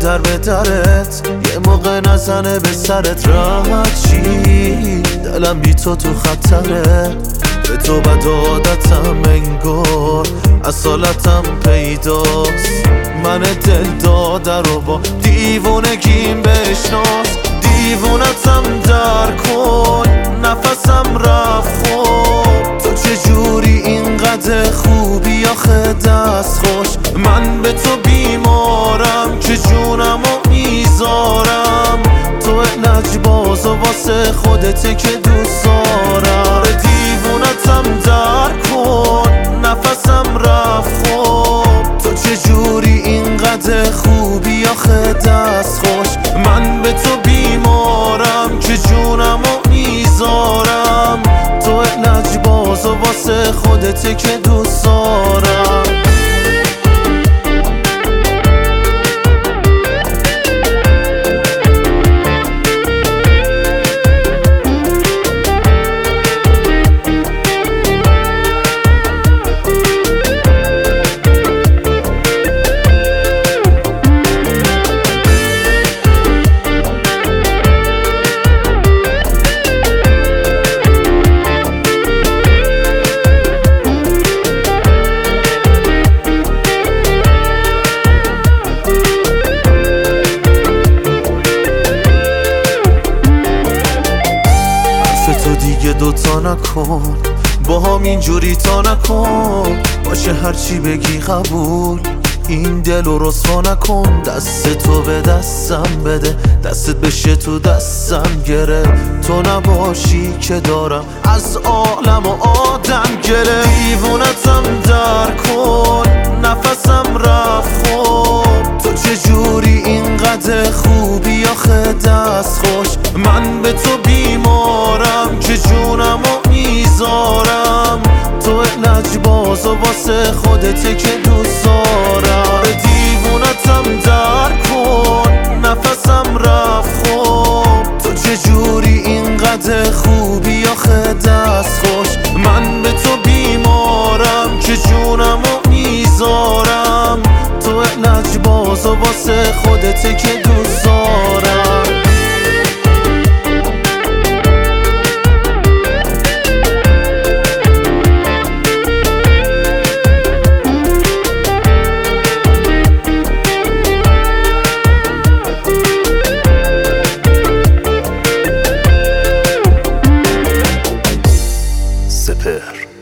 در به درت، یه موقع نزنه به سرت راحت چی. دلم بی تو خطره، به تو بد عادتم انگار اصالتم پیداست. من دل داده رو با دیوونگیم بشناس، دیوونتم در کن نفسم رفت. خود تو چجوری اینقدر خوبی آخه دست خوش، من به تو بیمارم که جونمو میذارم. تو لجباز و واسه خودته که دوست دارم. دیوونتم در کن نفسم رفت. خود تو چجوری اینقدر خوبی آخه دست خوش، من به تو بیمارم که جونمو میذارم. تو لجباز و واسه خودته که دوست دارم. تو دیگه دوتا نکن، با هم اینجوری تا نکن. باشه هرچی بگی قبول، این دل رو رسوا نکن. دست تو به دستم بده، دستت بشه تو دستم گره. تو نباشی که دارم از عالم و آدم گره. دیوونتم در کن نفسم رفت. خود تو چجوری اینقدر خوبی آخه دست خوش، من به تو بیمارم که جونمو میذارم. تو لجباز و واسه خودته که دوست دارم. دیوونتم در کن نفسم رفت. خود تو چجوری اینقدر خوبی آخه دست خوش، من به تو بیمارم که جونمو میذارم. تو لجباز و واسه خودته که دوست دارم. سپهر